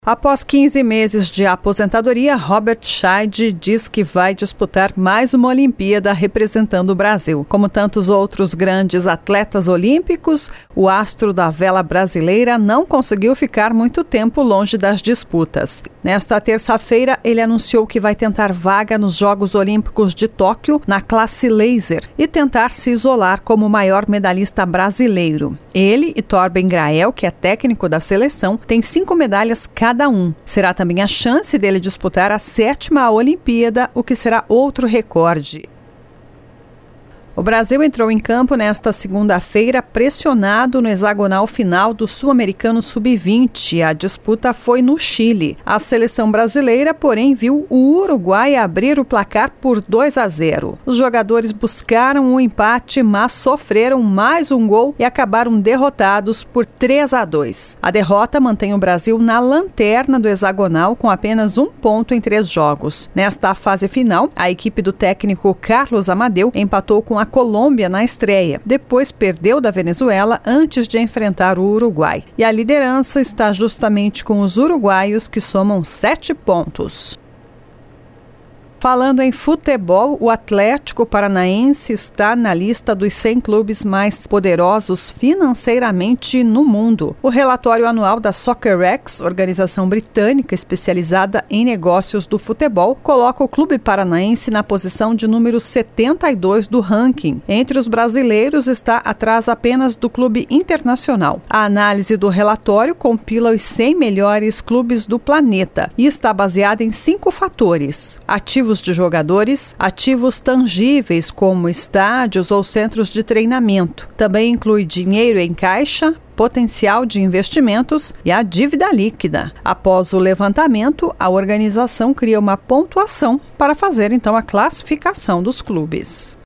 Após 15 meses de aposentadoria, Robert Scheid diz que vai disputar mais uma Olimpíada representando o Brasil. Como tantos outros grandes atletas olímpicos, o astro da vela brasileira não conseguiu ficar muito tempo longe das disputas. Nesta terça-feira, ele anunciou que vai tentar vaga nos Jogos Olímpicos de Tóquio na classe laser e tentar se isolar como o maior medalhista brasileiro. Ele e Torben Grael, que é técnico da seleção, têm 5 medalhas cada um. Será também a chance dele disputar a 7ª Olimpíada, o que será outro recorde. O Brasil entrou em campo nesta segunda-feira pressionado no hexagonal final do Sul-Americano Sub-20. A disputa foi no Chile. A seleção brasileira, porém, viu o Uruguai abrir o placar por 2-0. Os jogadores buscaram o empate, mas sofreram mais um gol e acabaram derrotados por 3-2. A derrota mantém o Brasil na lanterna do hexagonal com apenas 1 ponto em 3 jogos. Nesta fase final, a equipe do técnico Carlos Amadeu empatou com a Colômbia na estreia. Depois perdeu da Venezuela antes de enfrentar o Uruguai. E a liderança está justamente com os uruguaios, que somam 7 pontos. Falando em futebol, o Atlético Paranaense está na lista dos 100 clubes mais poderosos financeiramente no mundo. O relatório anual da SoccerX, organização britânica especializada em negócios do futebol, coloca o clube paranaense na posição de número 72 do ranking. Entre os brasileiros está atrás apenas do clube Internacional. A análise do relatório compila os 100 melhores clubes do planeta e está baseada em 5 fatores: ativos de jogadores, ativos tangíveis como estádios ou centros de treinamento. Também inclui dinheiro em caixa, potencial de investimentos e a dívida líquida. Após o levantamento, a organização cria uma pontuação para fazer então a classificação dos clubes.